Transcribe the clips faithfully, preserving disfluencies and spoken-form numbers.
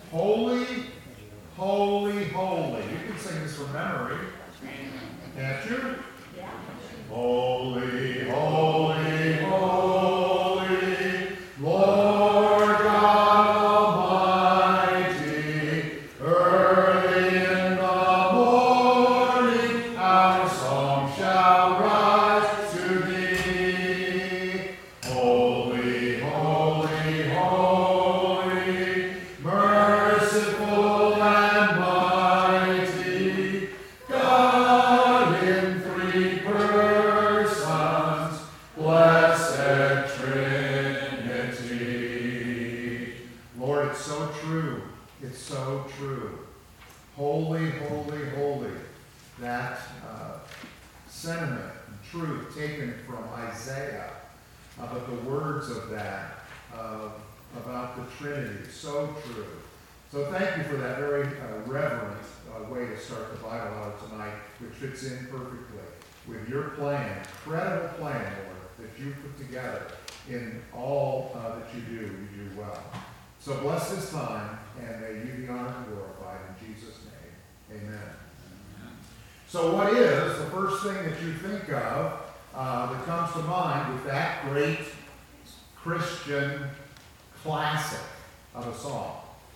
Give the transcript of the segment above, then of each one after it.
Holy, holy, holy. You can sing this from memory, can't you? Yeah. Holy, holy, holy, Lord God Almighty, early in the morning our song shall rise to thee. Holy, holy, holy, merciful and mighty, God in three persons, blessed Trinity. Lord, it's so true. It's so true. Holy, holy, holy. That uh, sentiment and truth taken from Isaiah, uh, but the words of that uh, about the Trinity, so true. So thank you for that very uh, reverent uh, way to start the Bible out tonight, which fits in perfectly with your plan, incredible plan, Lord, that you put together in all uh, that you do, you do well. So bless this time, and may you be honored and glorified in Jesus' name. Amen. So what is the first thing that you think of uh, that comes to mind with that great Christian classic of a song?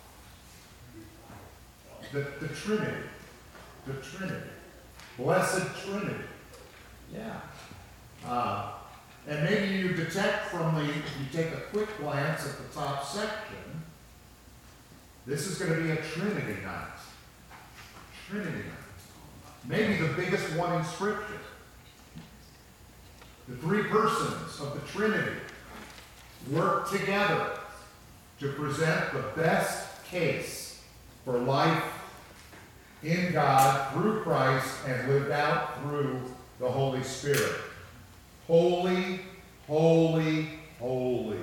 The, the Trinity. The Trinity. Blessed Trinity. Yeah. Uh, and maybe you detect from the, you take a quick glance at the top section, this is going to be a Trinity night. Trinity night. Maybe the biggest one in Scripture. The three persons of the Trinity work together to present the best case for life in God through Christ and lived out through the Holy Spirit. Holy, holy, holy.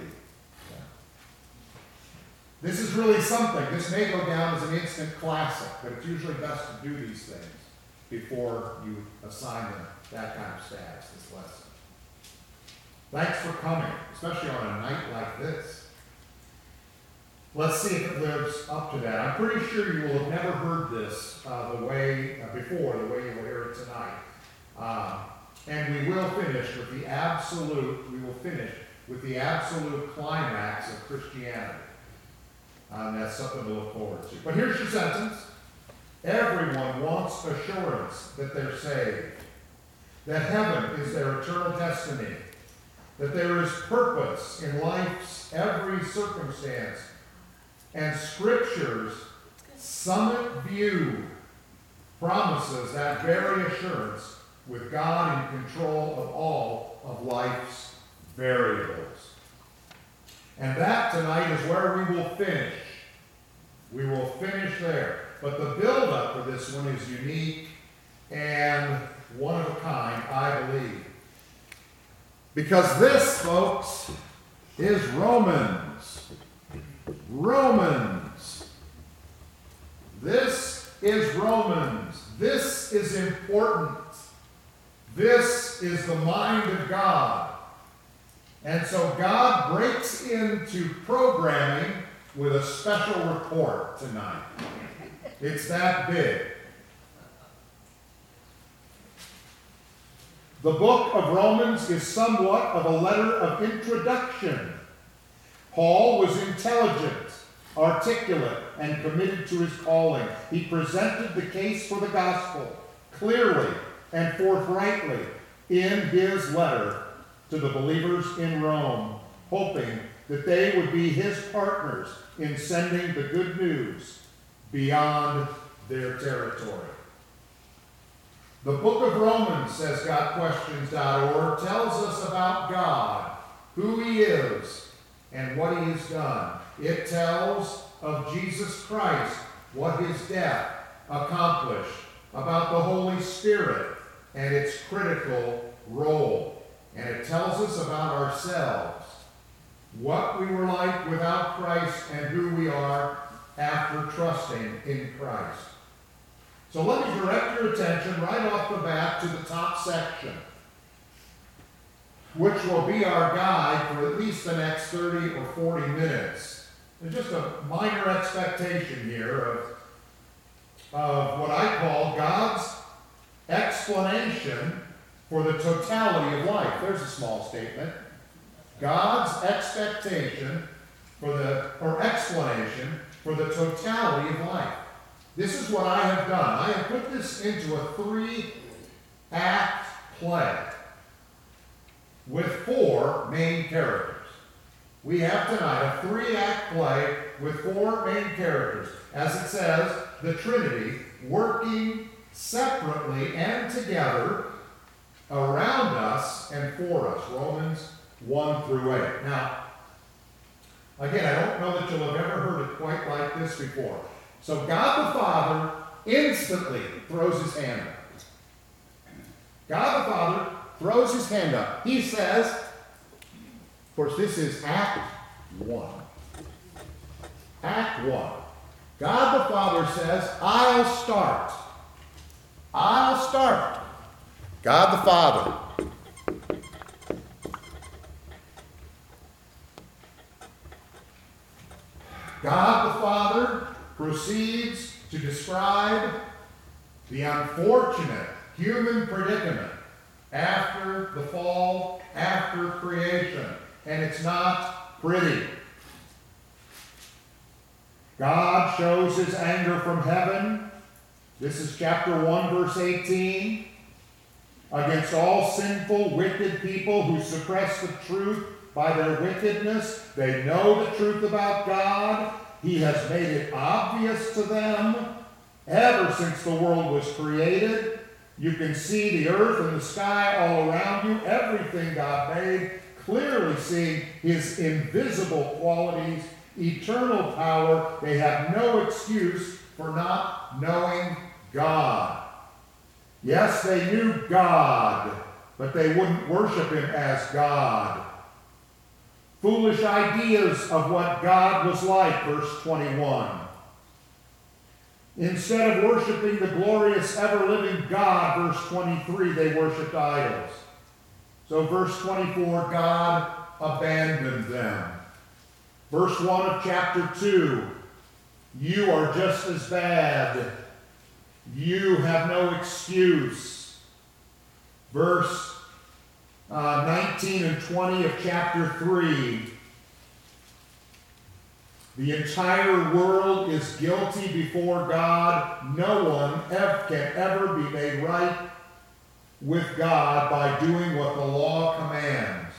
This is really something. This may go down as an instant classic, but it's usually best to do these things before you assign them that kind of status, this lesson. Thanks for coming, especially on a night like this. Let's see if it lives up to that. I'm pretty sure you will have never heard this uh, the way uh, before, the way you will hear it tonight. Uh, and we will finish with the absolute, we will finish with the absolute climax of Christianity. Um, that's something to look forward to. But here's your sentence. Everyone wants assurance that they're saved, that heaven is their eternal destiny, that there is purpose in life's every circumstance, and Scripture's summit view promises that very assurance with God in control of all of life's variables. And that tonight is where we will finish. We will finish there. But the build-up for this one is unique and one of a kind, I believe. Because this, folks, is Romans. Romans. This is Romans. This is important. This is the mind of God. And so God breaks into programming with a special report tonight. It's that big. The book of Romans is somewhat of a letter of introduction. Paul was intelligent, articulate, and committed to his calling. He presented the case for the gospel clearly and forthrightly in his letter to the believers in Rome, hoping that they would be his partners in sending the good news beyond their territory. The book of Romans, says got questions dot org, tells us about God, who he is, and what he has done. It tells of Jesus Christ, what his death accomplished, about the Holy Spirit and its critical role. And it tells us about ourselves, what we were like without Christ and who we are after trusting in Christ. So let me direct your attention right off the bat to the top section, which will be our guide for at least the next thirty or forty minutes. there's just a minor expectation here of, of what I call God's explanation for the totality of life. There's a small statement. God's expectation for the, or explanation for the totality of life. This is what I have done. I have put this into a three-act play with four main characters. We have tonight a three-act play with four main characters. As it says, the Trinity working separately and together around us and for us. Romans one through eight. Now, again, I don't know that you'll have ever heard it quite like this before. So God the Father instantly throws his hand up. God the Father throws his hand up. He says, of course, this is Act one. Act one. God the Father says, I'll start. I'll start. God the Father. God the Father proceeds to describe the unfortunate human predicament after the fall, after creation. And it's not pretty. God shows his anger from heaven. This is chapter one, verse eighteen. Against all sinful, wicked people who suppress the truth by their wickedness. They know the truth about God. He has made it obvious to them ever since the world was created. You can see the earth and the sky all around you, everything God made, clearly seeing his invisible qualities, eternal power. They have no excuse for not knowing God. Yes, they knew God, but they wouldn't worship him as God. Foolish ideas of what God was like, verse twenty-one. Instead of worshiping the glorious, ever-living God, verse twenty-three, they worshiped idols. So verse twenty-four, God abandoned them. Verse one of chapter two, you are just as bad. You have no excuse. Verse uh, nineteen and twenty of chapter three. The entire world is guilty before God. No one ever, can ever be made right with God by doing what the law commands.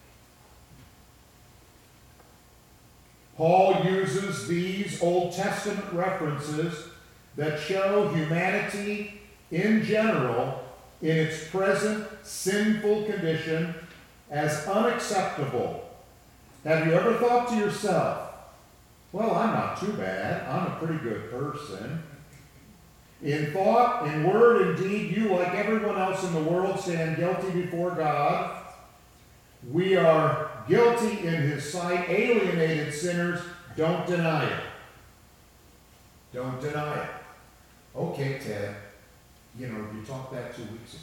Paul uses these Old Testament references that show humanity in general in its present sinful condition as unacceptable. Have you ever thought to yourself, well, I'm not too bad. I'm a pretty good person. In thought, in word, in deed, you, like everyone else in the world, stand guilty before God. We are guilty in his sight, alienated sinners. Don't deny it. Don't deny it. Okay, Ted, you know, you taught that two weeks ago.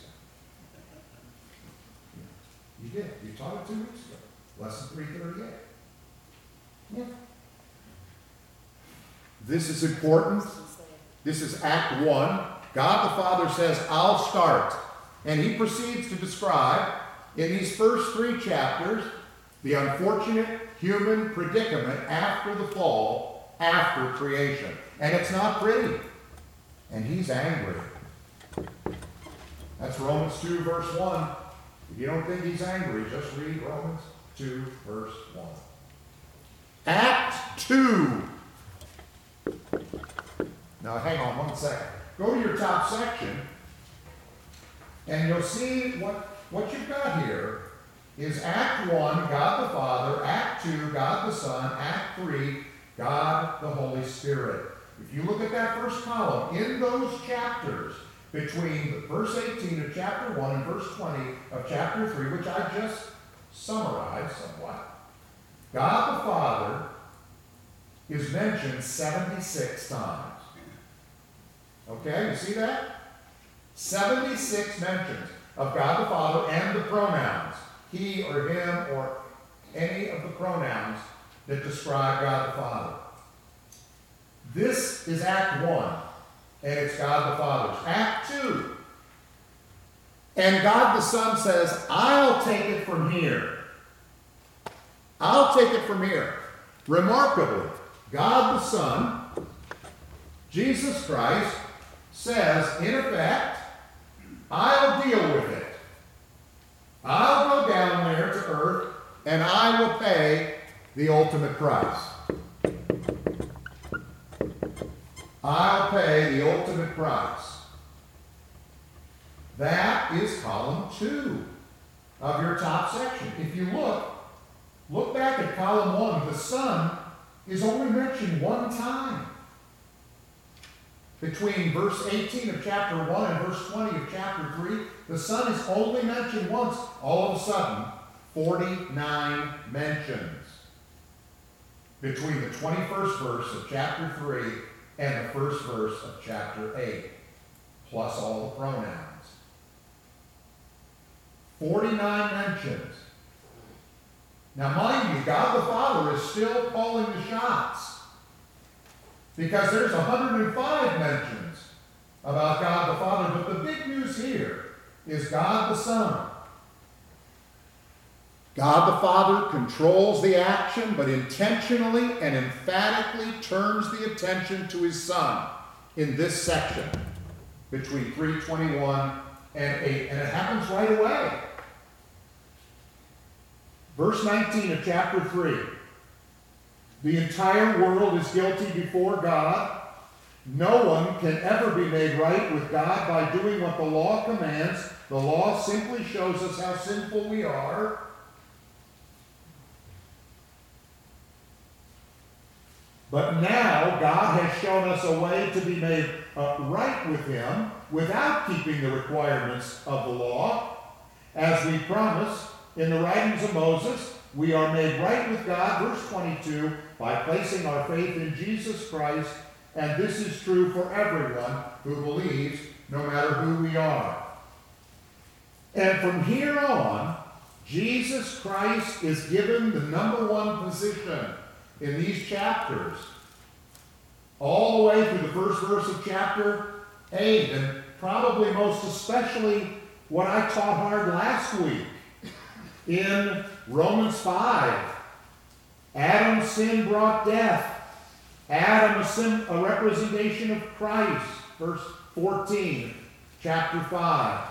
You did. You taught it two weeks ago. Lesson three thirty-eight. Yeah. This is important. This is Act one. God the Father says, I'll start. And he proceeds to describe, in these first three chapters, the unfortunate human predicament after the fall, after creation. And it's not pretty. And he's angry. That's Romans two, verse one. If you don't think he's angry, just read Romans two, verse one. Act two. Now, hang on one second. Go to your top section, and you'll see what, what you've got here is Act one, God the Father, Act two, God the Son, Act three, God the Holy Spirit. If you look at that first column, in those chapters, between verse eighteen of chapter one and verse twenty of chapter three, which I just summarized somewhat, God the Father is mentioned seventy-six times. Okay, you see that? seventy-six mentions of God the Father and the pronouns. He or him or any of the pronouns that describe God the Father. This is Act one, and it's God the Father's. Act two, and God the Son says, I'll take it from here. I'll take it from here. Remarkably, God the Son, Jesus Christ, says, in effect, I'll deal with it. I'll go down there to earth, and I will pay the ultimate price. I'll pay the ultimate price. That is column two of your top section. If you look, look back at column one. The Son is only mentioned one time. Between verse eighteen of chapter one and verse twenty of chapter three, the Son is only mentioned once. All of a sudden, forty-nine mentions between the twenty-first verse of chapter three and the first verse of chapter eight, plus all the pronouns. forty-nine mentions. Now, mind you, God the Father is still calling the shots, because there's one hundred five mentions about God the Father, but the big news here is God the Son. God the Father controls the action, but intentionally and emphatically turns the attention to his Son in this section between three twenty-one and eight, and it happens right away. Verse nineteen of chapter three. The entire world is guilty before God. No one can ever be made right with God by doing what the law commands. The law simply shows us how sinful we are. But now God has shown us a way to be made uh, right with him without keeping the requirements of the law. As we promised in the writings of Moses, we are made right with God, verse twenty-two, by placing our faith in Jesus Christ, and this is true for everyone who believes, no matter who we are. And from here on, Jesus Christ is given the number one position in these chapters, all the way through the first verse of chapter eight, and probably most especially what I taught hard last week in Romans five. Adam's sin brought death. Adam, a, sin, a representation of Christ, verse fourteen, chapter five.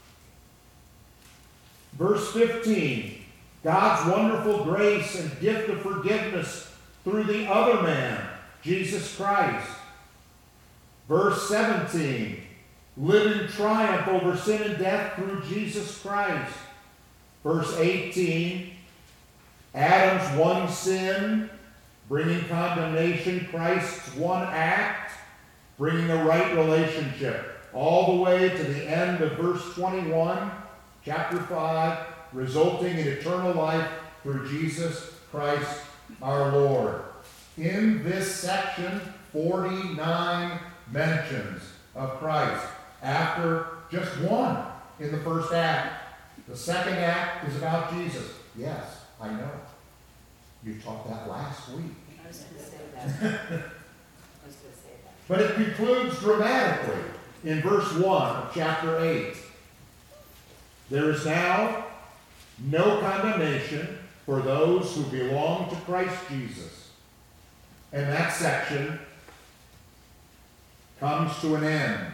Verse fifteen, God's wonderful grace and gift of forgiveness through the other man, Jesus Christ. Verse seventeen, live in triumph over sin and death through Jesus Christ. Verse eighteen, Adam's one sin, bringing condemnation, Christ's one act, bringing a right relationship, all the way to the end of verse twenty-one, chapter five, resulting in eternal life through Jesus Christ our Lord. In this section, forty-nine mentions of Christ after just one in the first act. The second act is about Jesus. Yes, I know. You taught that last week. I was going to say that. I was going to say that. But it concludes dramatically in verse one of chapter eight. There is now no condemnation for those who belong to Christ Jesus. And that section comes to an end.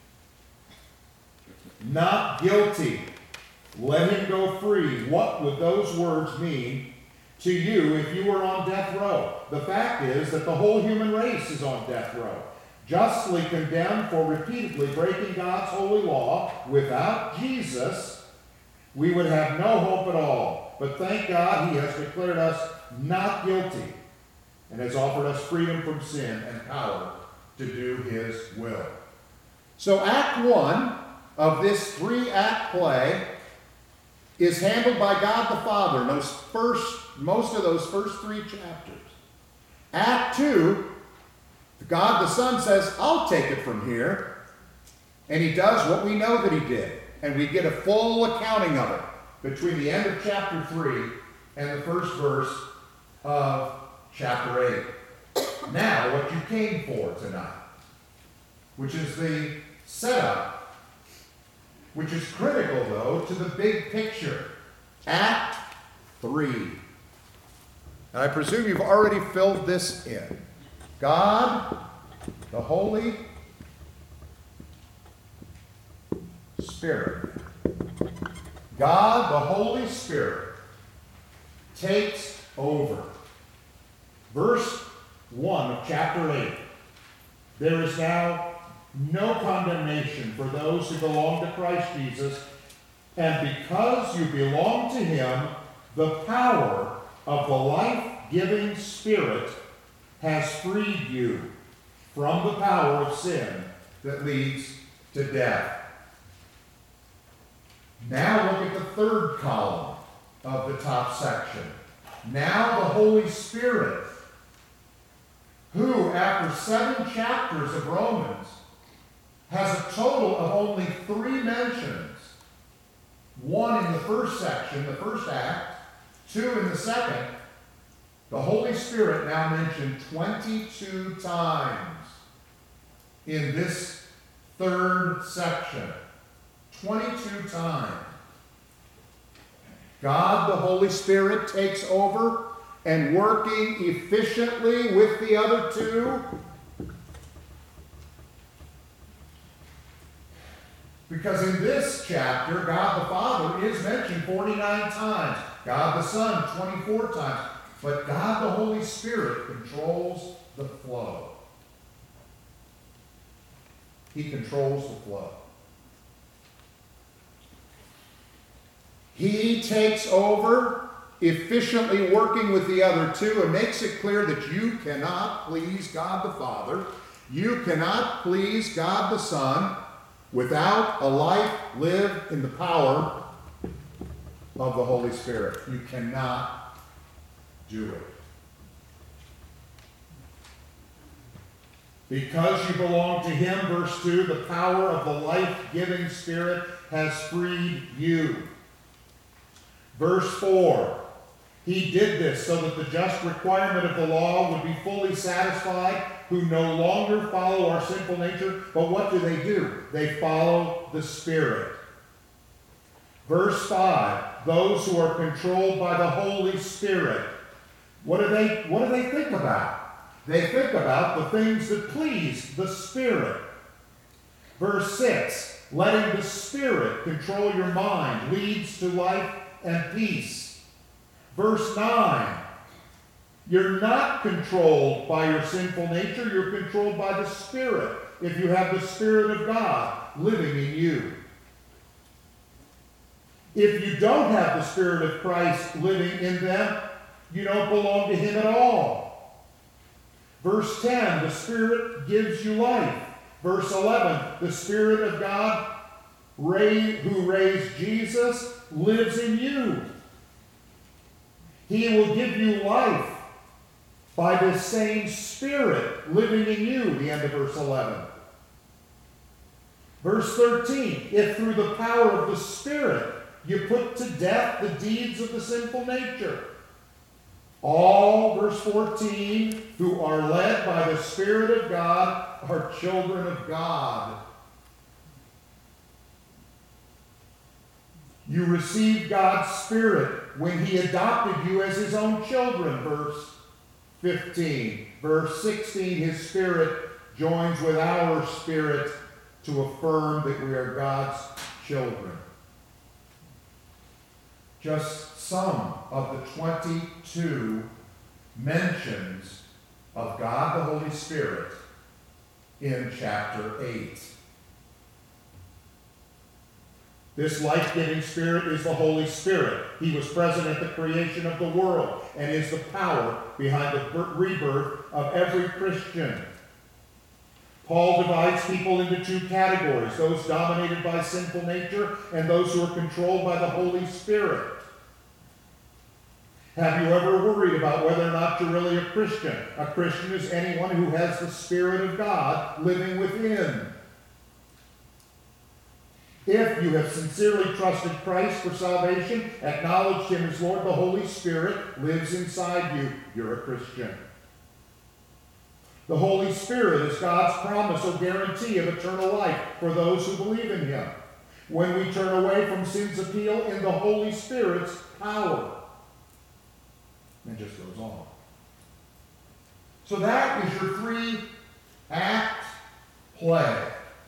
Not guilty. Let him go free. What would those words mean to you if you were on death row? The fact is that the whole human race is on death row, justly condemned for repeatedly breaking God's holy law. Without Jesus, we would have no hope at all. But thank God he has declared us not guilty and has offered us freedom from sin and power to do his will. So Act one of this three-act play is handled by God the Father, those first, most of those first three chapters. Act two, God the Son says, I'll take it from here. And he does what we know that he did. And we get a full accounting of it between the end of chapter three and the first verse of chapter eight. Now, what you came for tonight, which is the setup, which is critical, though, to the big picture. Act three. And I presume you've already filled this in. God, the Holy Spirit. God, the Holy Spirit, takes over. Verse one of chapter eight. There is now no condemnation for those who belong to Christ Jesus, and because you belong to him, the power of the life-giving Spirit has freed you from the power of sin that leads to death. Now look at the third column of the top section. Now the Holy Spirit, who, after seven chapters of Romans, has a total of only three mentions. One in the first section, the first act, two in the second. The Holy Spirit now mentioned twenty-two times in this third section. twenty-two times. God, the Holy Spirit, takes over and working efficiently with the other two. Because in this chapter, God the Father is mentioned forty-nine times. God the Son, twenty-four times. But God the Holy Spirit controls the flow. He controls the flow. He takes over, efficiently working with the other two, and makes it clear that you cannot please God the Father, you cannot please God the Son, without a life lived in the power of the Holy Spirit. You cannot do it. Because you belong to him, verse two, the power of the life-giving Spirit has freed you. Verse four, he did this so that the just requirement of the law would be fully satisfied, who no longer follow our sinful nature. But what do they do? They follow the Spirit. Verse five, those who are controlled by the Holy Spirit, what do they, what do they think about? They think about the things that please the Spirit. Verse six, letting the Spirit control your mind leads to life and peace. Verse nine, you're not controlled by your sinful nature, you're controlled by the Spirit, if you have the Spirit of God living in you. If you don't have the Spirit of Christ living in them, you don't belong to him at all. Verse ten, the Spirit gives you life. Verse eleven, the Spirit of God who raised Jesus lives in you. He will give you life by this same Spirit living in you, the end of verse eleven. Verse thirteen, if through the power of the Spirit you put to death the deeds of the sinful nature. All, verse fourteen, who are led by the Spirit of God are children of God. You received God's Spirit when he adopted you as his own children, verse fifteen. Verse sixteen, his Spirit joins with our spirit to affirm that we are God's children. Just some of the twenty-two mentions of God the Holy Spirit in chapter eight. This life-giving Spirit is the Holy Spirit. He was present at the creation of the world and is the power behind the rebirth of every Christian. Paul divides people into two categories, those dominated by sinful nature and those who are controlled by the Holy Spirit. Have you ever worried about whether or not you're really a Christian? A Christian is anyone who has the Spirit of God living within. If you have sincerely trusted Christ for salvation, acknowledged him as Lord, the Holy Spirit lives inside you. You're a Christian. The Holy Spirit is God's promise or guarantee of eternal life for those who believe in him. When we turn away from sin's appeal in the Holy Spirit's power. And it just goes on. So that is your three-act play.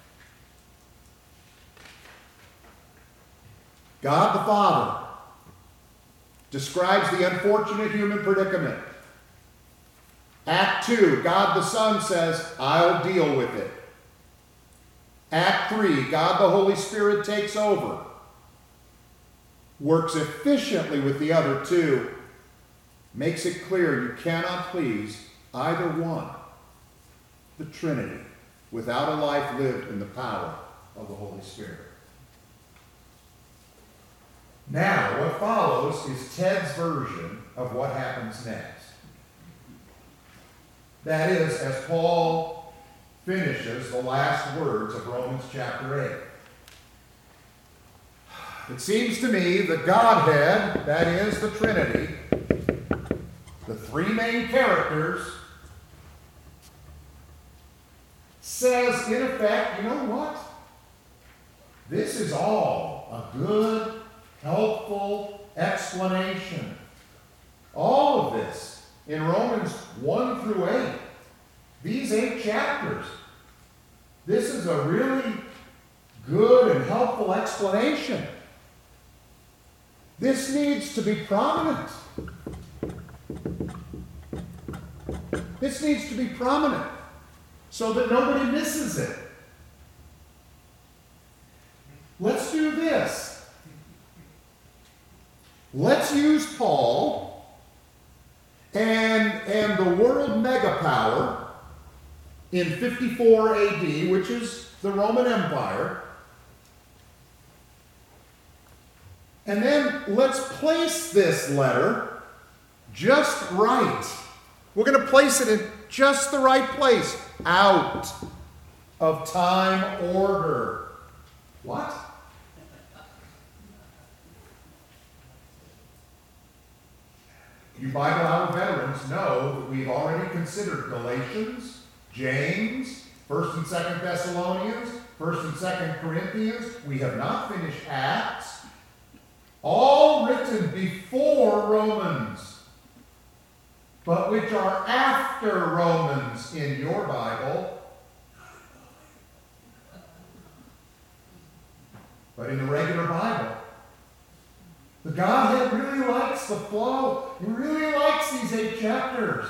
God the Father describes the unfortunate human predicament. Act two, God the Son says, I'll deal with it. Act three, God the Holy Spirit takes over. Works efficiently with the other two. Makes it clear you cannot please either one, the Trinity, without a life lived in the power of the Holy Spirit. Now, what follows is Ted's version of what happens next. That is, as Paul finishes the last words of Romans chapter eight. It seems to me the Godhead, that is the Trinity, the three main characters, says in effect, you know what? This is all a good, helpful explanation. All of this in Romans one through eight. These eight chapters. This is a really good and helpful explanation. This needs to be prominent. This needs to be prominent so that nobody misses it. Let's do this. Let's use Paul and, and the world megapower in fifty-four A D, which is the Roman Empire, and then let's place this letter just right. We're going to place it in just the right place, out of time order. What? You Bible Hour veterans know that we've already considered Galatians, James, First and Second Thessalonians, First and Second Corinthians. We have not finished Acts. All written before Romans, but which are after Romans in your Bible. But in the regular Bible, the Godhead really likes the flow. He really likes these eight chapters.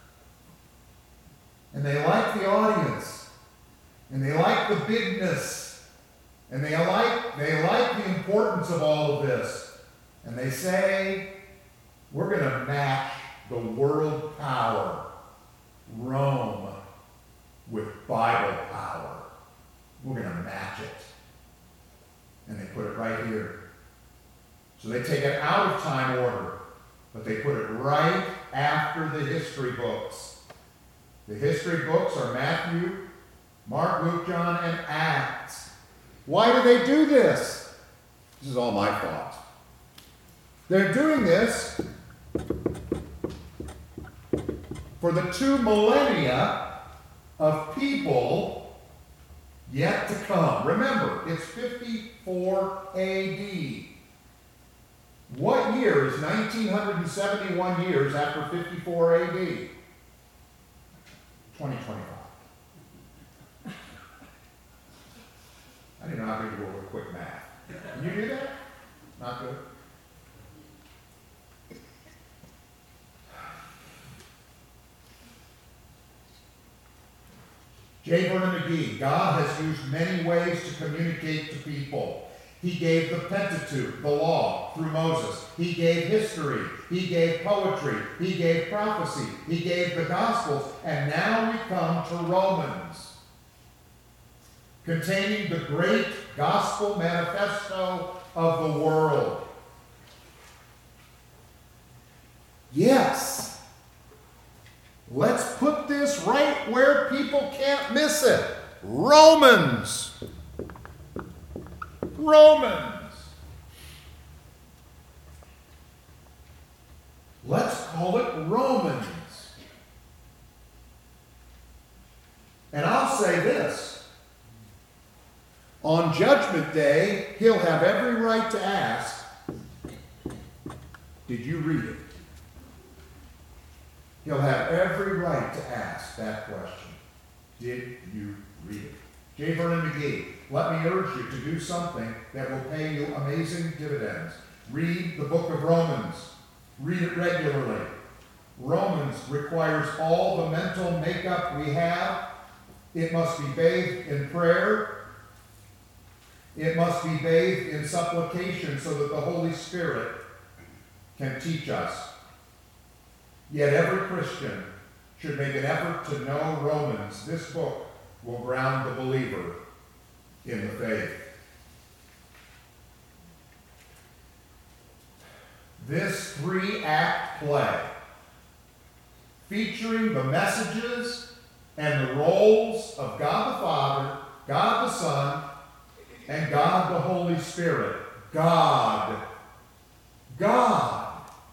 And they like the audience. And they like the bigness. And they like, they like the importance of all of this. And they say, we're going to match the world power, Rome, with Bible power. We're going to match it. And they put it right here. So they take it out of time order, but they put it right after the history books. The history books are Matthew, Mark, Luke, John, and Acts. Why do they do this? This is all my thoughts. They're doing this for the two millennia of people yet to come. Remember, it's fifty-four A D. What year is nineteen seventy-one years after fifty-four A D? twenty twenty-five. I didn't know how to do a quick math. Can you do that? Not good. J. Vernon McGee, God has used many ways to communicate to people. He gave the Pentateuch, the law, through Moses. He gave history. He gave poetry. He gave prophecy. He gave the Gospels. And now we come to Romans, containing the great gospel manifesto of the world. Yes. Let's put this right where people can't miss it. Romans. Romans. Let's call it Romans. And I'll say this. On Judgment Day, he'll have every right to ask, did you read it? He'll have every right to ask that question. Did you read it? J. Vernon McGee, let me urge you to do something that will pay you amazing dividends. Read the book of Romans. Read it regularly. Romans requires all the mental makeup we have. It must be bathed in prayer. It must be bathed in supplication so that the Holy Spirit can teach us. Yet every Christian should make an effort to know Romans. This book will ground the believer in the faith. This three-act play, featuring the messages and the roles of God the Father, God the Son, and God the Holy Spirit. God. God.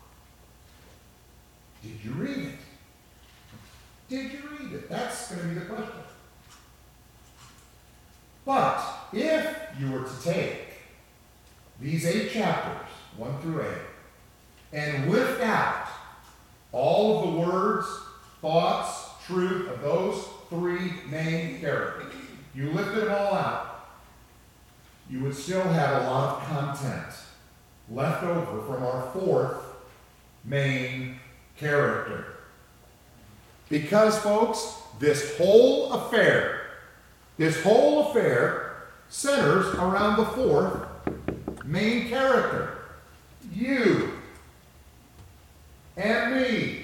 Did you read it? Did you read it? That's going to be the question. But if you were to take these eight chapters, one through eight, and lift out all of the words, thoughts, truth of those three main characters, you lifted them all out, you would still have a lot of content left over from our fourth main character. Because, folks, this whole affair, this whole affair centers around the fourth main character. You and me.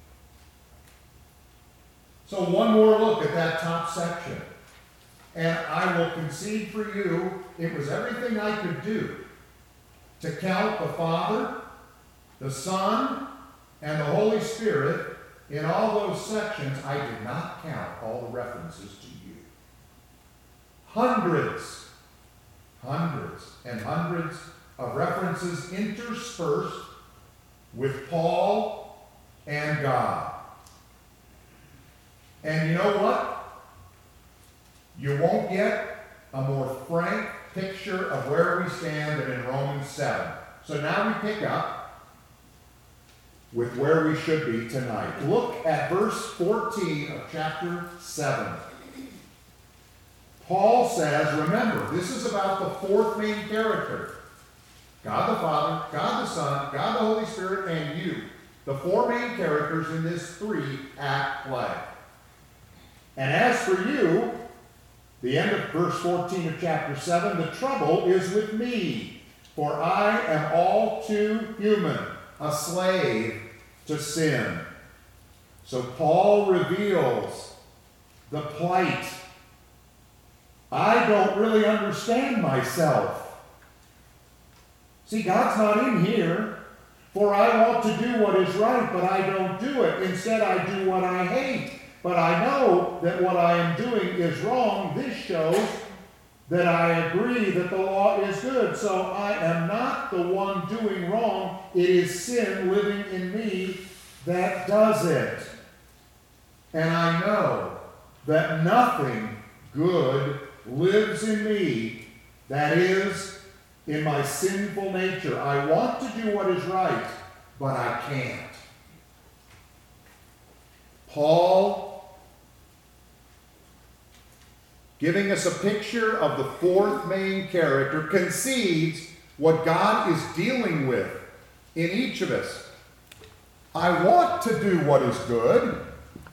So one more look at that top section. And I will concede for you, it was everything I could do to count the Father, the Son, and the Holy Spirit in all those sections. I did not count all the references to you. Hundreds, hundreds, and hundreds of references interspersed with Paul and God. And you know what? You won't get a more frank picture of where we stand than in Romans seven. So now we pick up with where we should be tonight. Look at verse fourteen of chapter seven. Paul says, remember, this is about the fourth main character. God the Father, God the Son, God the Holy Spirit, and you. The four main characters in this three-act play. And as for you, the end of verse fourteen of chapter seven, the trouble is with me, for I am all too human, a slave to sin. So Paul reveals the plight. I don't really understand myself. See, God's not in here, for I want to do what is right, but I don't do it. Instead, I do what I hate. But I know that what I am doing is wrong. This shows that I agree that the law is good. So I am not the one doing wrong. It is sin living in me that does it. And I know that nothing good lives in me, that is, in my sinful nature. I want to do what is right, but I can't. Paul, giving us a picture of the fourth main character, concedes what God is dealing with in each of us. I want to do what is good,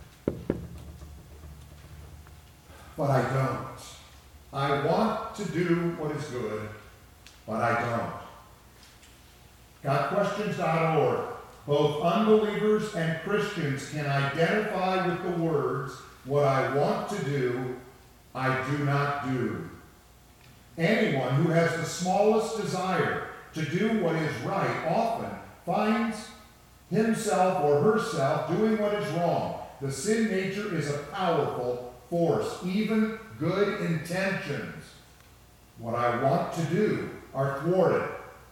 but I don't. I want to do what is good, but I don't. God Questions dot org. Both unbelievers and Christians can identify with the words, what I want to do, I do not do. Anyone who has the smallest desire to do what is right often finds himself or herself doing what is wrong. The sin nature is a powerful force. Even good intentions, what I want to do, are thwarted.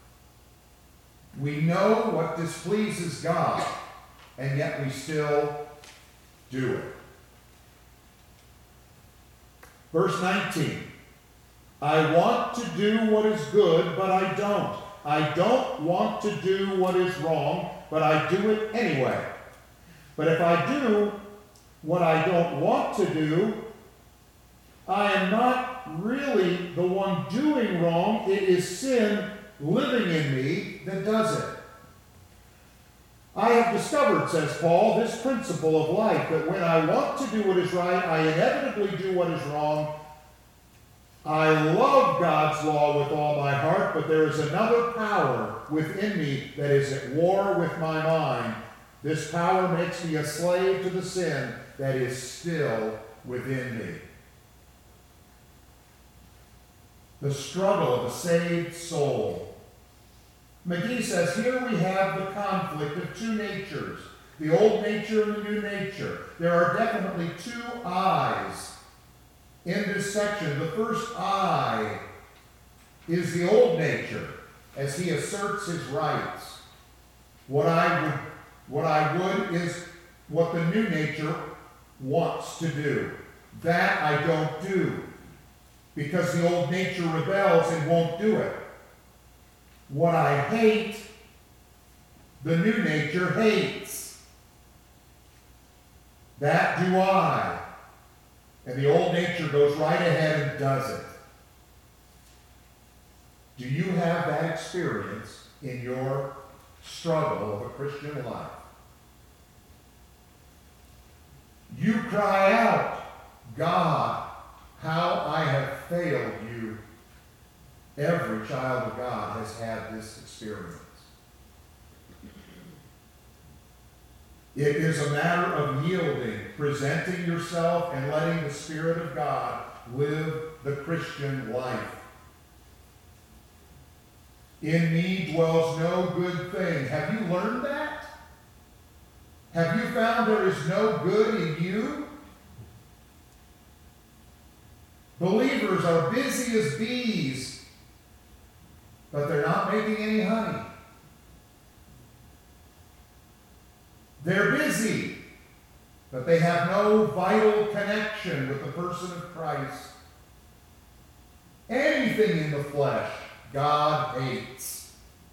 We know what displeases God, and yet we still do it. Verse nineteen. I want to do what is good, but I don't. I don't want to do what is wrong, but I do it anyway. But if I do what I don't want to do, I am not really the one doing wrong. It is sin living in me that does it. I have discovered, says Paul, this principle of life, that when I want to do what is right, I inevitably do what is wrong. I love God's law with all my heart, but there is another power within me that is at war with my mind. This power makes me a slave to the sin that is still within me. The struggle of a saved soul. McGee says, here we have the conflict of two natures, the old nature and the new nature. There are definitely two I's in this section. The first I is the old nature as he asserts his rights. What I would, what I would is what the new nature wants to do. That I don't do because the old nature rebels and won't do it. What I hate, the new nature hates. That do I. And the old nature goes right ahead and does it. Do you have that experience in your struggle of a Christian life? You cry out, God, how I have failed you. Every child of God has had this experience. It is a matter of yielding, presenting yourself, and letting the Spirit of God live the Christian life. In me dwells no good thing. Have you learned that? Have you found there is no good in you? Believers are busy as bees, but they're not making any honey. They're busy, but they have no vital connection with the person of Christ. Anything in the flesh, God hates.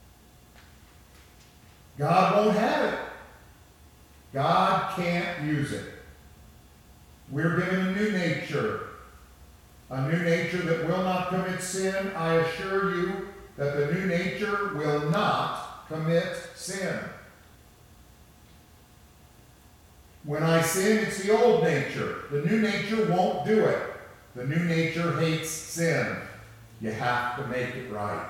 God won't have it. God can't use it. We're given a new nature, a new nature that will not commit sin. I assure you that the new nature will not commit sin. When I sin, it's the old nature. The new nature won't do it. The new nature hates sin. You have to make it right.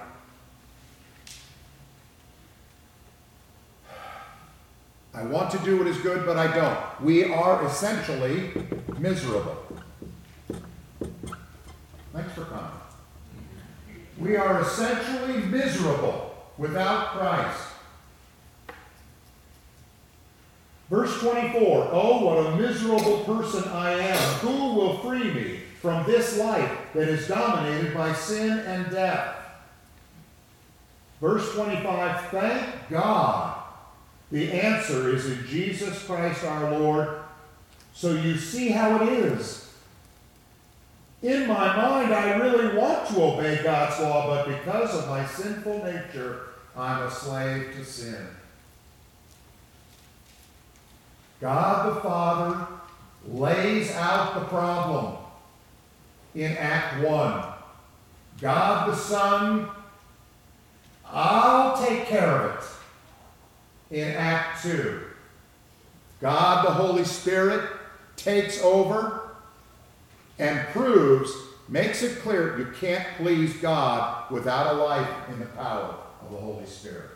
I want to do what is good, but I don't. We are essentially miserable. Thanks for coming. We are essentially miserable without Christ. Verse twenty-four, oh, what a miserable person I am. Who will free me from this life that is dominated by sin and death? Verse twenty-five, thank God. The answer is in Jesus Christ our Lord. So you see how it is. In my mind, I really want to obey God's law, but because of my sinful nature, I'm a slave to sin. God the Father lays out the problem in Act one. God the Son, I'll take care of it in Act two. God the Holy Spirit takes over and proves, makes it clear you can't please God without a life in the power of the Holy Spirit.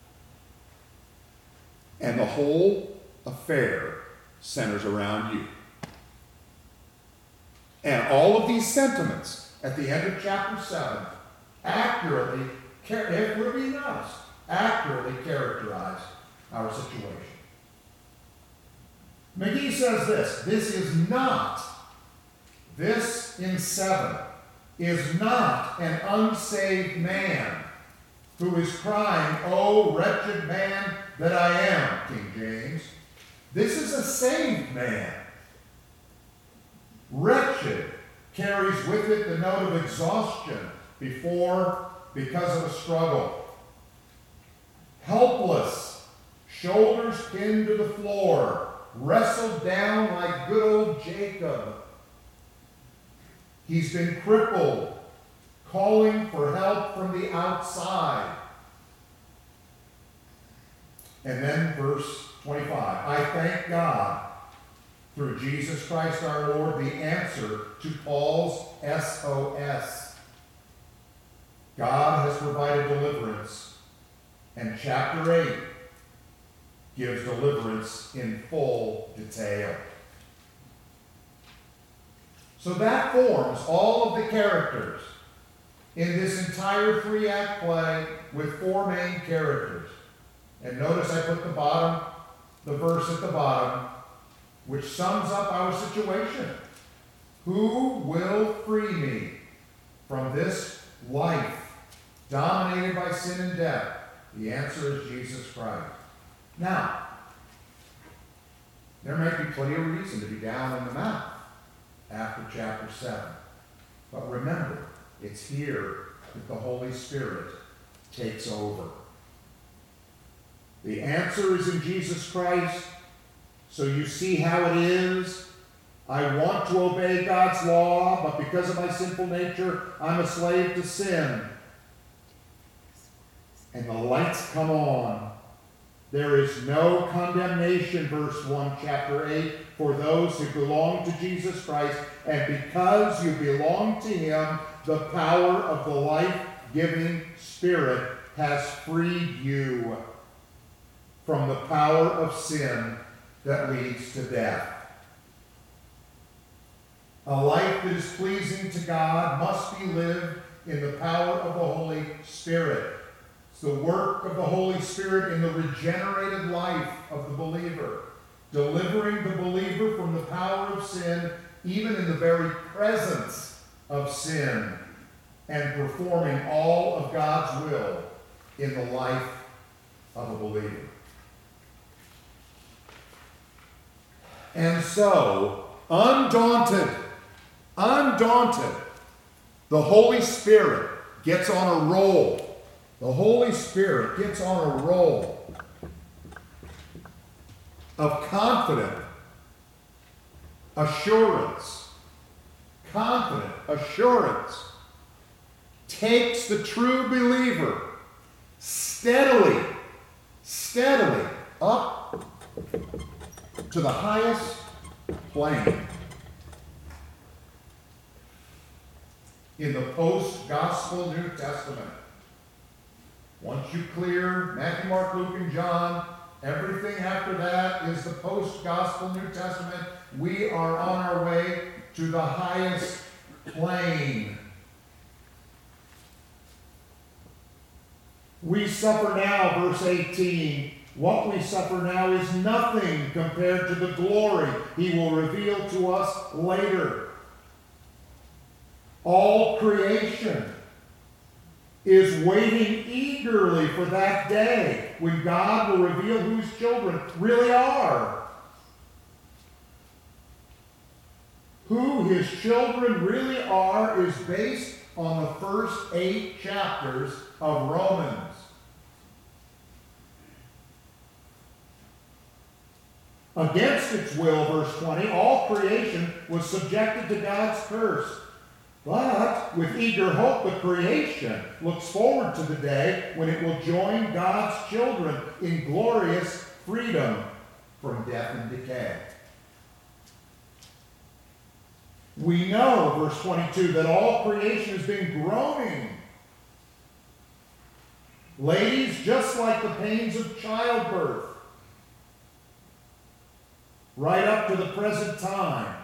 And the whole affair centers around you. And all of these sentiments at the end of chapter seven accurately, if we're being honest, accurately characterize our situation. McGee says this, this is not, this in seven, is not an unsaved man who is crying, oh, wretched man that I am, King James. This is a saved man. Wretched, carries with it the note of exhaustion before, because of a struggle. Helpless, shoulders pinned to the floor, wrestled down like good old Jacob. He's been crippled, calling for help from the outside. And then verse twenty-five, I thank God through Jesus Christ our Lord, the answer to Paul's S O S. God has provided deliverance, and chapter eight gives deliverance in full detail. So that forms all of the characters in this entire three-act play with four main characters. And notice I put the bottom, the verse at the bottom, which sums up our situation. Who will free me from this life dominated by sin and death? The answer is Jesus Christ. Now, there might be plenty of reason to be down in the mouth after chapter seven. But remember, it's here that the Holy Spirit takes over. The answer is in Jesus Christ. So you see how it is. I want to obey God's law, but because of my sinful nature, I'm a slave to sin. And the lights come on. There is no condemnation, verse one, chapter eight, for those who belong to Jesus Christ. And because you belong to him, the power of the life-giving Spirit has freed you from the power of sin that leads to death. A life that is pleasing to God must be lived in the power of the Holy Spirit. It's the work of the Holy Spirit in the regenerated life of the believer, delivering the believer from the power of sin, even in the very presence of sin, and performing all of God's will in the life of a believer. And so, undaunted, undaunted, the Holy Spirit gets on a roll. The Holy Spirit gets on a roll of confident assurance. Confident assurance takes the true believer steadily, steadily up to the highest plane. In the post-gospel New Testament, once you clear Matthew, Mark, Luke, and John, everything after that is the post-gospel New Testament. We are on our way to the highest plane. We suffer now, verse eighteen. What we suffer now is nothing compared to the glory he will reveal to us later. All creation is waiting eagerly for that day when God will reveal who his children really are. Who his children really are is based on the first eight chapters of Romans. Against its will, verse twenty, all creation was subjected to God's curse. But with eager hope, the creation looks forward to the day when it will join God's children in glorious freedom from death and decay. We know, verse twenty-two, that all creation has been groaning. Ladies, just like the pains of childbirth, right up to the present time.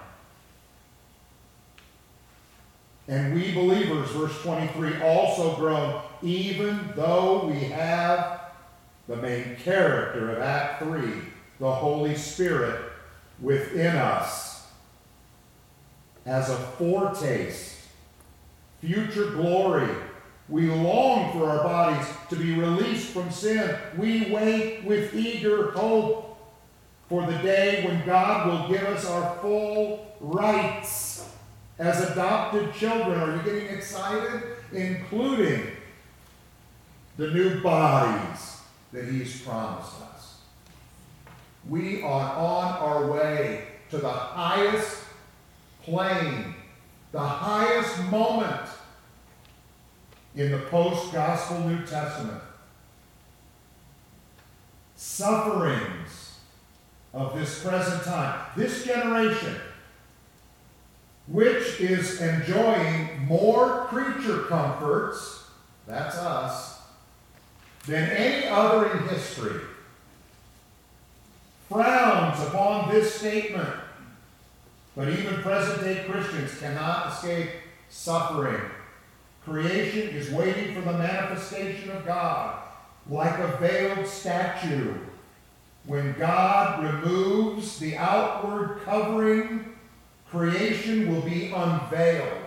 And we believers, verse twenty-three, also groan, even though we have the main character of Act three, the Holy Spirit within us, as a foretaste, future glory. We long for our bodies to be released from sin. We wait with eager hope for the day when God will give us our full rights as adopted children. Are you getting excited? Including the new bodies that he's promised us. We are on our way to the highest plane, the highest moment in the post-gospel New Testament. Sufferings of this present time, this generation, which is enjoying more creature comforts, that's us, than any other in history, frowns upon this statement. But even present-day Christians cannot escape suffering. Creation is waiting for the manifestation of God, like a veiled statue. When God removes the outward covering, creation will be unveiled.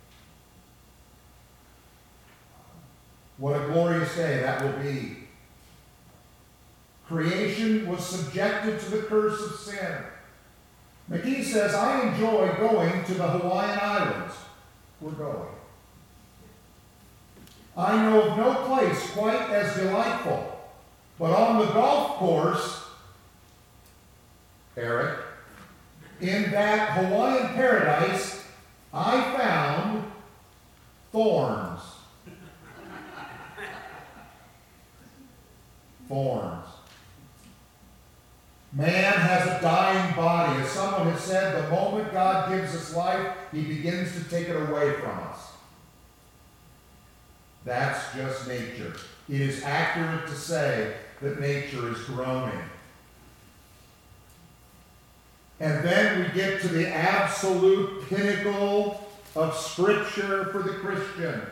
What a glorious day that will be. Creation was subjected to the curse of sin. McGee says, I enjoy going to the Hawaiian Islands. We're going. I know of no place quite as delightful, but on the golf course, Eric, in that Hawaiian paradise, I found thorns. Thorns. Man has a dying body. As someone has said, the moment God gives us life, he begins to take it away from us. That's just nature. It is accurate to say that nature is groaning. And then we get to the absolute pinnacle of Scripture for the Christian.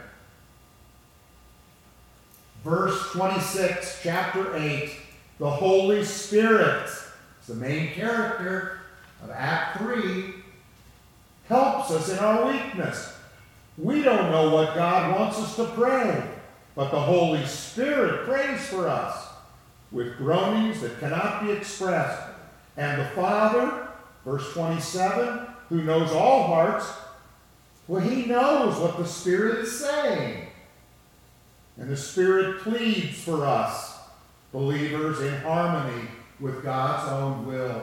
Verse twenty-six, chapter eight, the Holy Spirit, the main character of Act three, helps us in our weakness. We don't know what God wants us to pray, but the Holy Spirit prays for us with groanings that cannot be expressed. And the Father, verse twenty-seven, who knows all hearts, well, he knows what the Spirit is saying. And the Spirit pleads for us, believers, in harmony with God's own will.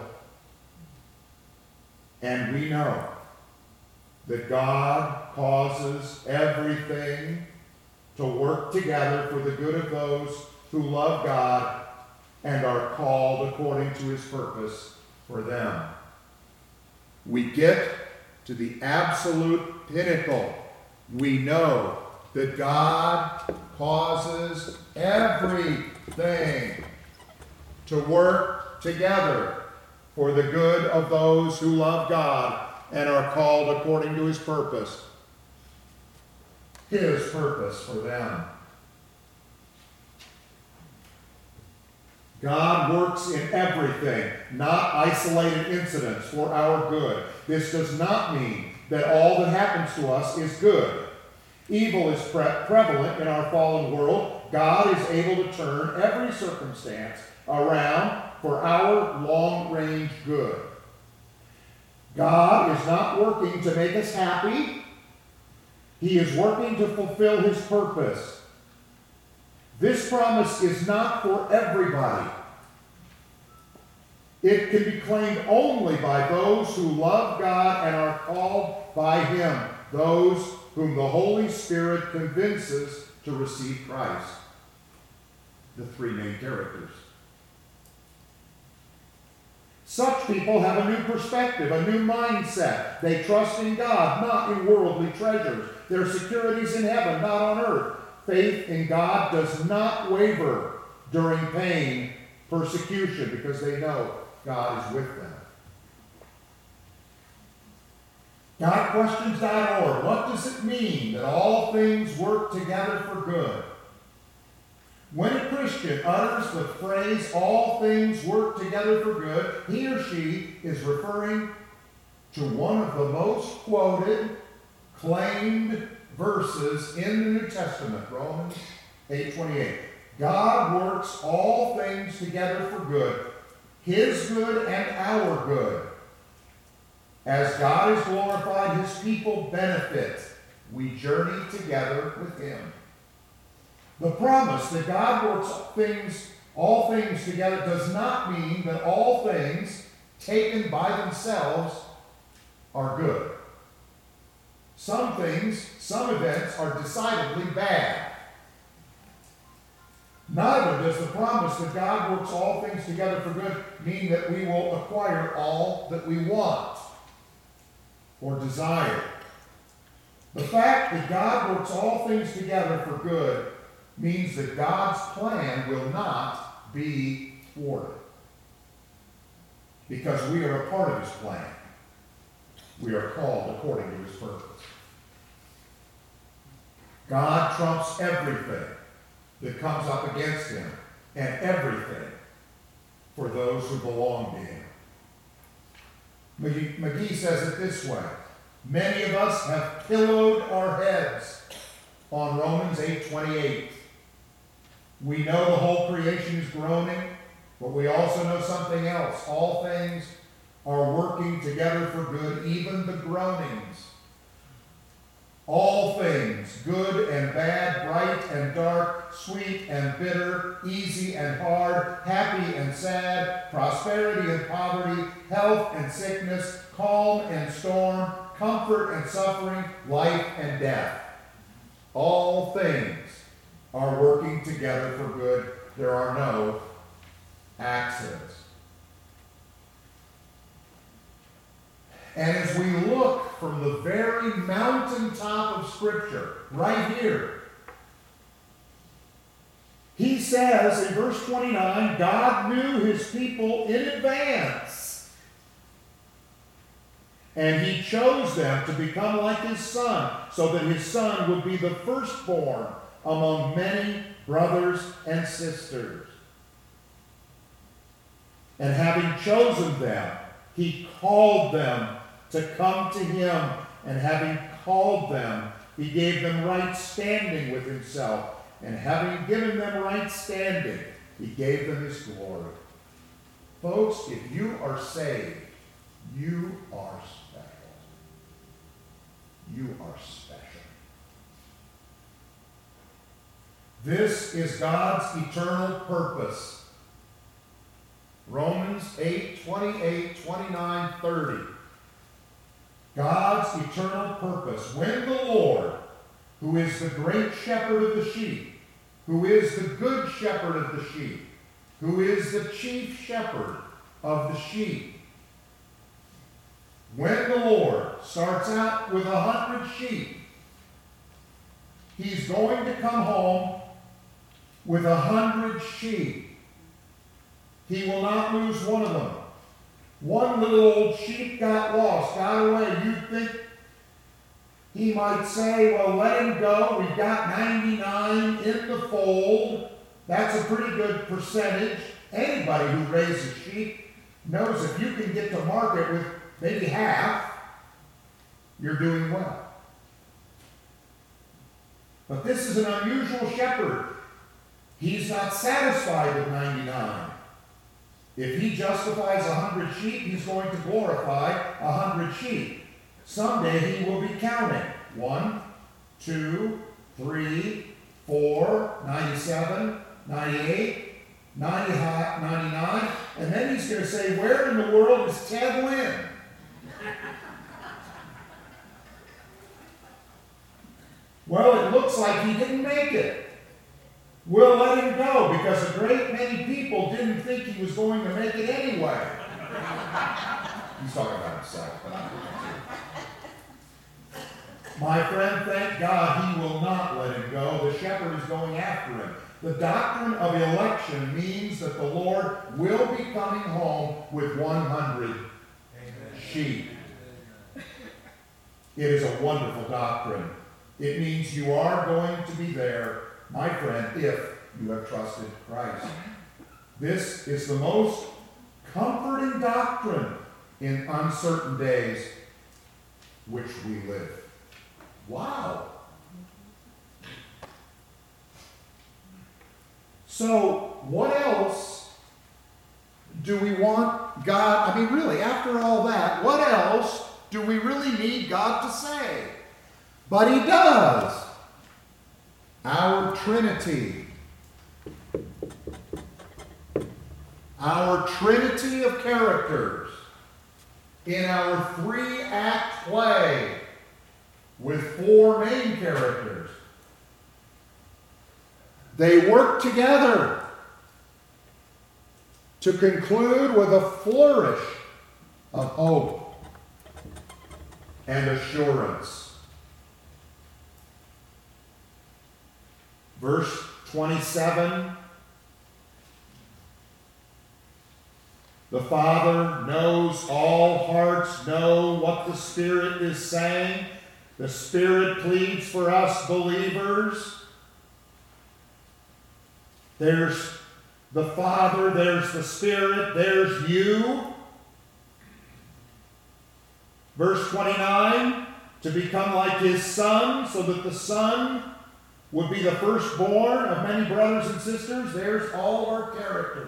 And we know that God causes everything to work together for the good of those who love God and are called according to his purpose for them. We get to the absolute pinnacle. We know that God causes everything to work together for the good of those who love God and are called according to his purpose. His purpose for them. God works in everything, not isolated incidents, for our good. This does not mean that all that happens to us is good. Evil is pre- prevalent in our fallen world. God is able to turn every circumstance around for our long-range good. God is not working to make us happy. He is working to fulfill his purpose. This promise is not for everybody. It can be claimed only by those who love God and are called by him, those whom the Holy Spirit convinces to receive Christ. The three main characters. Such people have a new perspective, a new mindset. They trust in God, not in worldly treasures. Their security is in heaven, not on earth. Faith in God does not waver during pain, persecution, because they know God is with them. God Questions dot org. What does it mean that all things work together for good? When a Christian utters the phrase, all things work together for good, he or she is referring to one of the most quoted, claimed verses in the New Testament, Romans eight twenty-eight. God works all things together for good, his good and our good. As God is glorified, his people benefit. We journey together with him. The promise that God works things, all things together does not mean that all things taken by themselves are good. Some things, some events are decidedly bad. Neither does the promise that God works all things together for good mean that we will acquire all that we want or desire. The fact that God works all things together for good means that God's plan will not be thwarted. Because we are a part of his plan. We are called according to his purpose. God trumps everything that comes up against him, and everything for those who belong to him. McGee, McGee says it this way: many of us have pillowed our heads on Romans eight twenty-eight. We know the whole creation is groaning, but we also know something else. All things are working together for good, even the groanings. All things, good and bad, bright and dark, sweet and bitter, easy and hard, happy and sad, prosperity and poverty, health and sickness, calm and storm, comfort and suffering, life and death. All things are working together for good. There are no accidents. And as we look from the very mountaintop of Scripture, right here, he says in verse twenty-nine, God knew his people in advance, and he chose them to become like his son, so that his son would be the firstborn among many brothers and sisters. And having chosen them, he called them to come to him, and having called them, he gave them right standing with himself, and having given them right standing, he gave them his glory. Folks, if you are saved, you are special. You are special. This is God's eternal purpose. Romans eight, twenty-eight, twenty-nine, thirty. God's eternal purpose. When the Lord, who is the great shepherd of the sheep, who is the good shepherd of the sheep, who is the chief shepherd of the sheep, when the Lord starts out with a hundred sheep, he's going to come home with a hundred sheep. He will not lose one of them. One little old sheep got lost, got away. You'd think he might say, well, let him go. We've got ninety-nine in the fold. That's a pretty good percentage. Anybody who raises sheep knows if you can get to market with maybe half, you're doing well. But this is an unusual shepherd. He's not satisfied with ninety-nine. If he justifies a hundred sheep, he's going to glorify a hundred sheep. Someday he will be counting. One, two, three, four, ninety-seven, ninety-eight, ninety, ninety-nine, and then he's going to say, where in the world is Ted Lynn? Well, it looks like he didn't make it. We'll let him go because a great many people didn't think he was going to make it anyway. He's talking about himself. My friend, thank God he will not let him go. The shepherd is going after him. The doctrine of election means that the Lord will be coming home with one hundred sheep. It is a wonderful doctrine. It means you are going to be there, my friend, if you have trusted Christ. This is the most comforting doctrine in uncertain days which we live. Wow. So, what else do we want God? I mean, really, after all that, what else do we really need God to say? But he does. Our Trinity. Our Trinity of characters in our three-act play with four main characters. They work together to conclude with a flourish of hope and assurance. Verse twenty-seven, the Father knows, all hearts know what the Spirit is saying. The Spirit pleads for us believers. There's the Father, there's the Spirit, there's you. Verse twenty-nine, to become like his Son, so that the Son would be the firstborn of many brothers and sisters. There's all of our characters.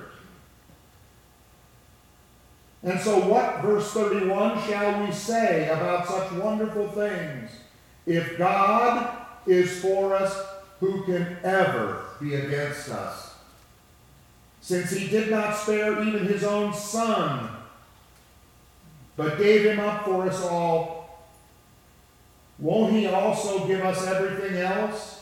And so what, verse thirty-one, shall we say about such wonderful things? If God is for us, who can ever be against us? Since he did not spare even his own Son, but gave him up for us all, won't he also give us everything else?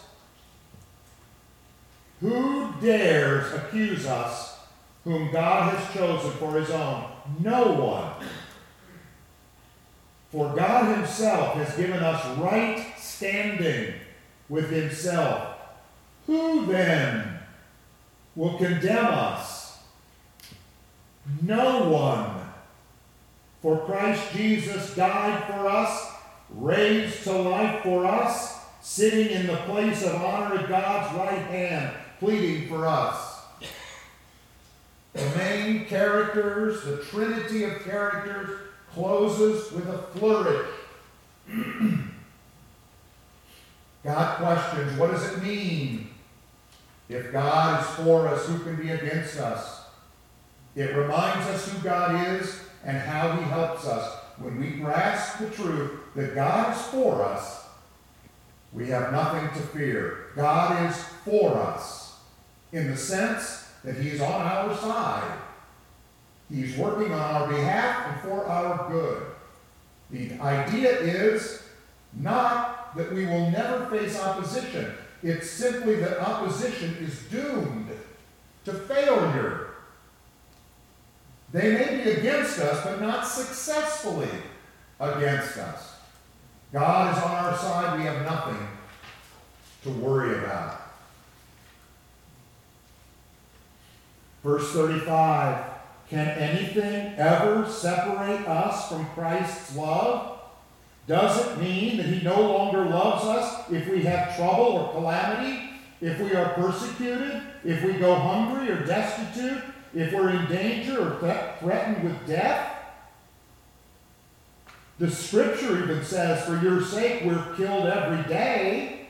Who dares accuse us whom God has chosen for his own? No one. For God himself has given us right standing with himself. Who then will condemn us? No one. For Christ Jesus died for us, raised to life for us, sitting in the place of honor at God's right hand, pleading for us. The main characters, the Trinity of characters, closes with a flourish. God questions, what does it mean? If God is for us, who can be against us? It reminds us who God is and how he helps us. When we grasp the truth that God is for us, we have nothing to fear. God is for us in the sense that he is on our side. He's working on our behalf and for our good. The idea is not that we will never face opposition. It's simply that opposition is doomed to failure. They may be against us, but not successfully against us. God is on our side. We have nothing to worry about. Verse thirty-five, can anything ever separate us from Christ's love? Does it mean that he no longer loves us if we have trouble or calamity, if we are persecuted, if we go hungry or destitute, if we're in danger or th- threatened with death? The scripture even says, for your sake we're killed every day.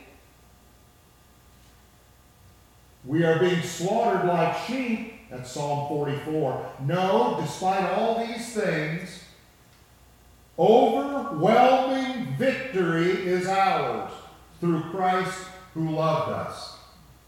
We are being slaughtered like sheep. That's Psalm forty-four. No, despite all these things, overwhelming victory is ours through Christ who loved us.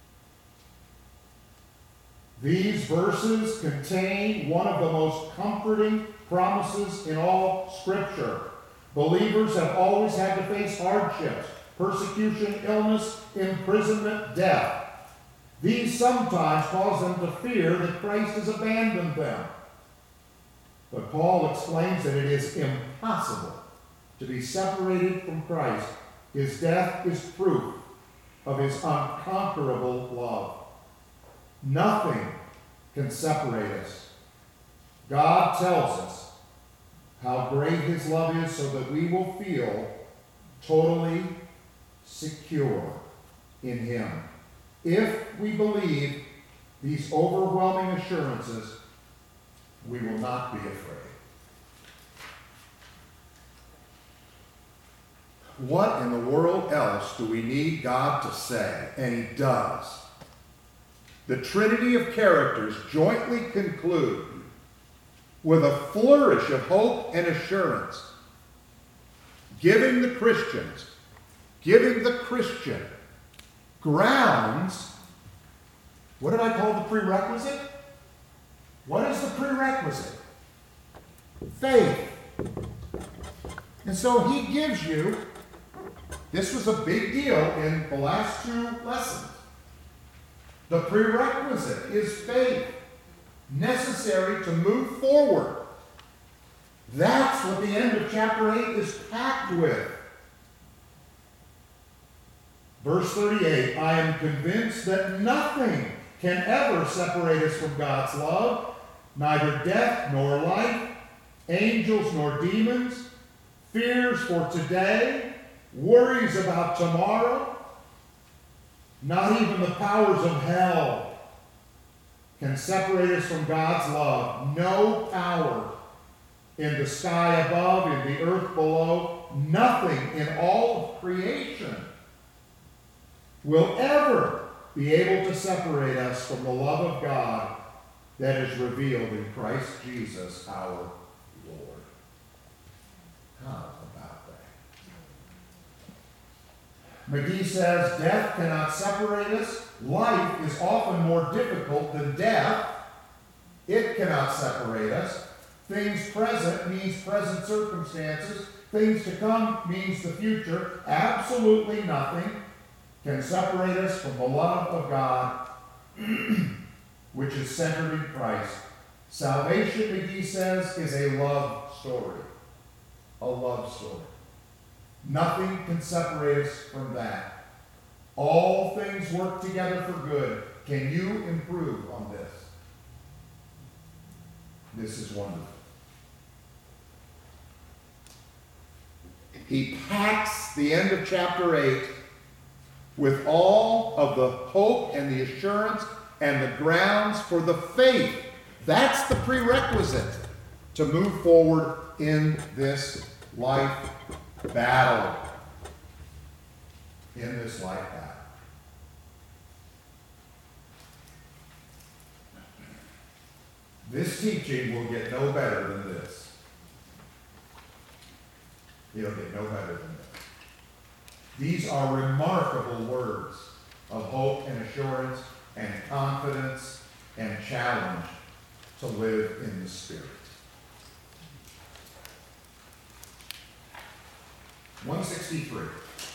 These verses contain one of the most comforting promises in all Scripture. Believers have always had to face hardships, persecution, illness, imprisonment, death. These sometimes cause them to fear that Christ has abandoned them. But Paul explains that it is impossible to be separated from Christ. His death is proof of his unconquerable love. Nothing can separate us. God tells us how great his love is so that we will feel totally secure in him. If we believe these overwhelming assurances, we will not be afraid. What in the world else do we need God to say? And he does. The Trinity of characters jointly conclude with a flourish of hope and assurance. giving the Christians, giving the Christian grounds. What did I call the prerequisite? What is the prerequisite? Faith. And so he gives you, this was a big deal in the last two lessons. The prerequisite is faith, necessary to move forward. That's what the end of chapter eight is packed with. Verse thirty-eight, I am convinced that nothing can ever separate us from God's love, neither death nor life, angels nor demons, fears for today, worries about tomorrow. Not even the powers of hell can separate us from God's love. No power in the sky above, in the earth below, nothing in all of creation will ever be able to separate us from the love of God that is revealed in Christ Jesus our Lord. How about that? McGee says, death cannot separate us. Life is often more difficult than death. It cannot separate us. Things present means present circumstances. Things to come means the future. Absolutely nothing can separate us from the love of God, which is centered in Christ. Salvation, McGee says, is a love story. A love story. Nothing can separate us from that. All things work together for good. Can you improve on this? This is wonderful. He packs the end of chapter eight with all of the hope and the assurance and the grounds for the faith. That's the prerequisite to move forward in this life battle. In this life battle. This teaching will get no better than this. It'll get no better than this. These are remarkable words of hope and assurance and confidence and challenge to live in the Spirit. one sixty-three.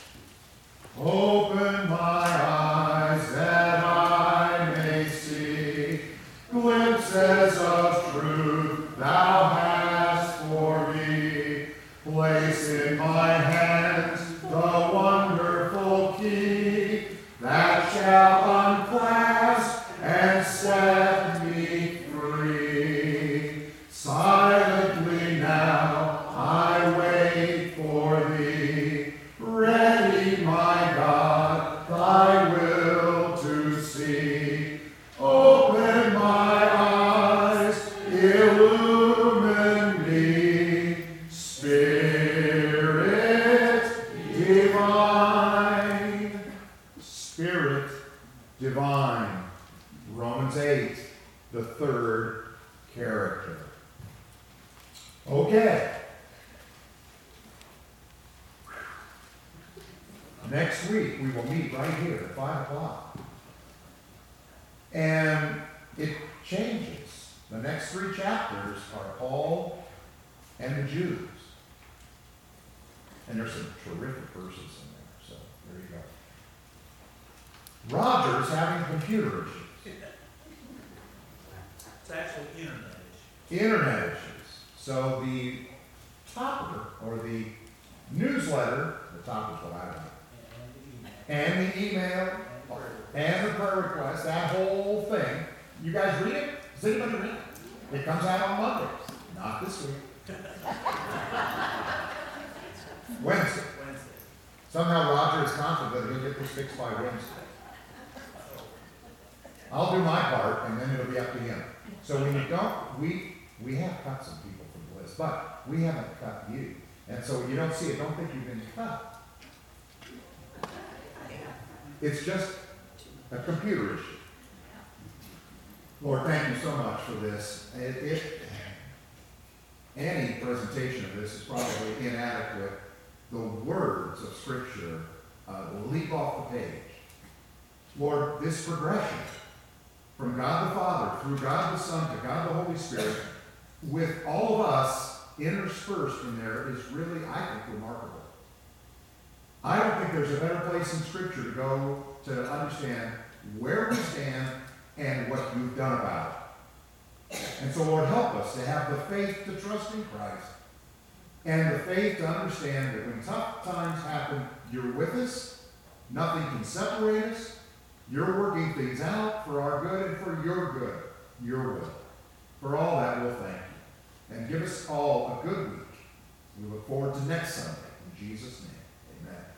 Open my eyes that I may see glimpses of truth thou hast for me. Place in my hands the wonderful key that shall unclasp and set me free. Silently now I wait for thee, ready, my God, thy will to see. Open my eyes, illumine me, Spirit divine. Spirit divine. Romans eight, the third character. Okay. Next week we will meet right here at five o'clock. And it changes. The next three chapters are Paul and the Jews. And there's some terrific verses in there, so there you go. Roger's having computer issues. It's actually internet issue. Internet issues. So the topper, or the newsletter, the top is what I like, and the email, and the prayer request, that whole thing. You guys read it? Does anybody read it? It comes out on Mondays. Not this week. Wednesday. Wednesday. Somehow Roger is confident he'll get this fixed by Wednesday. I'll do my part, and then it'll be up to him. So when you don't, we we have cut some people from the list, but we haven't cut you. And so when you don't see it, don't think you've been cut. It's just a computer issue. Lord, thank you so much for this. It, it, any presentation of this is probably inadequate the words of Scripture uh, leap off the page. Lord, this progression from God the Father through God the Son to God the Holy Spirit, with all of us interspersed in there, is really, I think, remarkable. I don't think there's a better place in Scripture to go to understand where we stand and what you've done about it. And so, Lord, help us to have the faith to trust in Christ and the faith to understand that when tough times happen, you're with us. Nothing can separate us. You're working things out for our good and for your good, your will. For all that, we'll thank you. And give us all a good week. We look forward to next Sunday. In Jesus' name, amen.